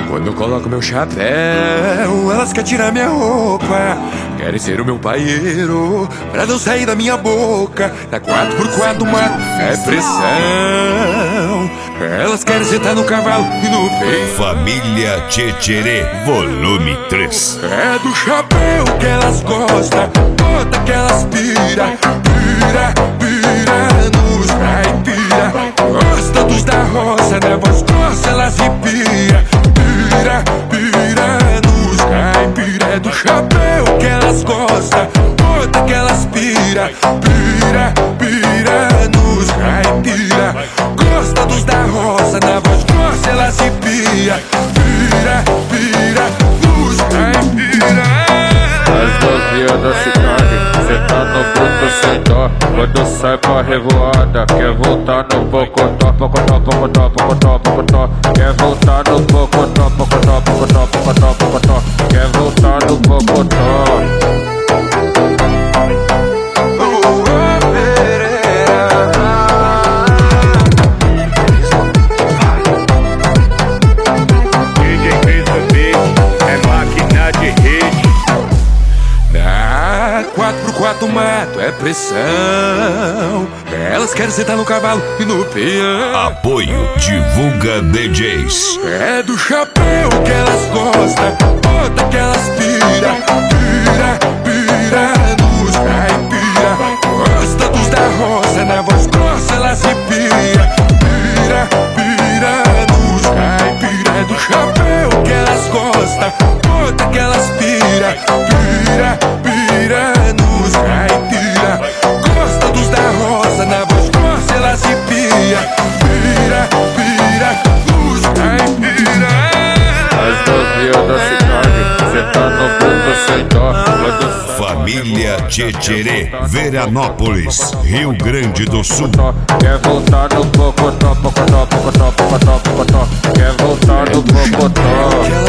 Quando eu coloco meu chapéu, elas querem tirar minha roupa. Querem ser o meu paieiro, pra não sair da minha boca. Na 4x4 do mato é pressão. Elas querem sentar no cavalo e no peito. Família Tchetcherê, volume 3. É do chapéu que elas gostam, bota que elas pira. Pira, pira nos caipira. Gosta dos da roça, na voz grossa elas repira. Pira, pira nos caipira. É do chapéu que elas gostam, bota que elas pira. Pira, pira nos caipira. Gosta dos da roça, na voz grossa elas repira. Pira, pira nos caipira. As novinhas da cidade, cê tá no bruto sem dó. Quando sai pra revoada, quer voltar no pocotó. Pocotó, pocotó, pocotó, pocotó. Quer voltar no pocotó, pocotó, pocotó, pocotó, pocotó. Quer voltar no pocotó. Na 4x4 do mato é pressão. Elas querem sentar no cavalo e no peão. Apoio Divulga DJs. É do chapéu que elas gostam, bota que elas pira. Pira, pira nos caipira. Gosta dos da roça, na voz grossa elas repira. Pira, pira nos caipira. É do chapéu que elas gostam, bota que elas pira. Pira, pira nos caipira. Gosta dos da roça, na voz grossa elas repira. Pira, pira nos caipira. As novinhas da cidade, cê tá no bruto sem dó. Quando sai Família Tchetcherê, Veranópolis, Rio Grande do Sul. quer voltar no pocotó, pocotó, pocotó, pocotó, pocotó. Quer voltar no pocotó.